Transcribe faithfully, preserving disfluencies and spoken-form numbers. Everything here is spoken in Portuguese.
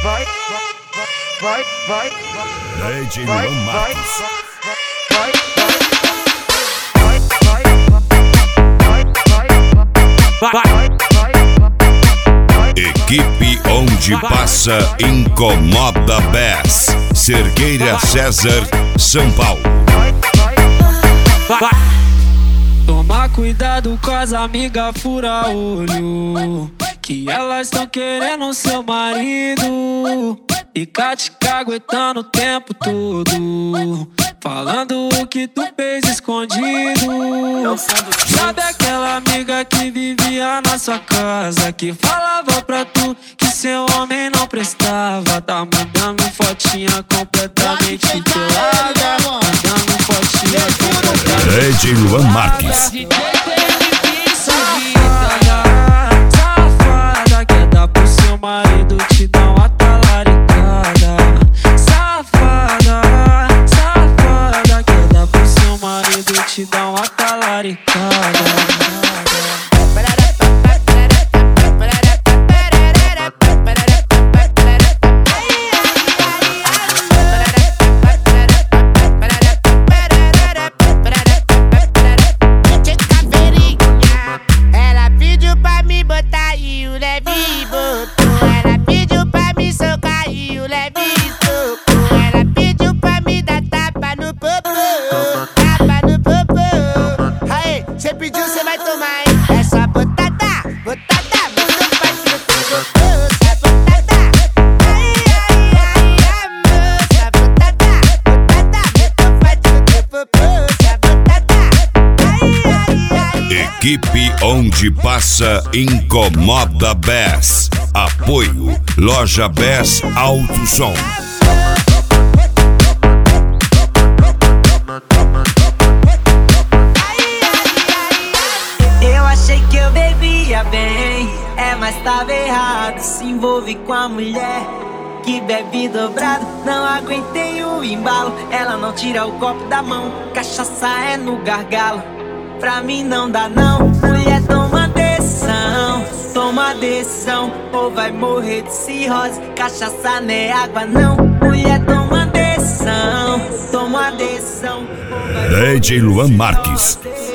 vai, vai, vai, D J Luan Marques. vai, Equipe onde passa incomoda Bass. Cerqueira César, São Paulo. Toma cuidado com as amigas fura olho, que elas tão querendo seu marido. Fica te caguetando o tempo todo, falando o que tu fez escondido. Sabe aquela amiga que vivia na sua casa, que falava pra tu que seu homem não prestava? Tá mandando fotinha completamente pelada, mandando fotinha completamente. D J Luan Marques. Safada, quer dar pro seu marido, te dá uma talaricada. Safada, safada, quer dar pro seu marido, te dá uma talaricada. Cê pediu, cê vai tomar, hein? Essa botada, botada, muito forte no popô. Essa botada, ai, ai, ai, amor. Essa botada, botada, muito forte no popô. Essa botada, ai, ai, ai. Equipe onde passa incomoda Bass. Apoio Loja Bass Alto Som. Achei que eu bebia bem, é, mas tava errado. Se envolve com a mulher que bebe dobrado. Não aguentei o embalo, ela não tira o copo da mão. Cachaça é no gargalo, pra mim não dá não. Mulher, toma decisão, toma decisão, ou vai morrer de cirrose. Cachaça não é água não. Mulher, toma decisão, toma decisão. D J Luan Marques.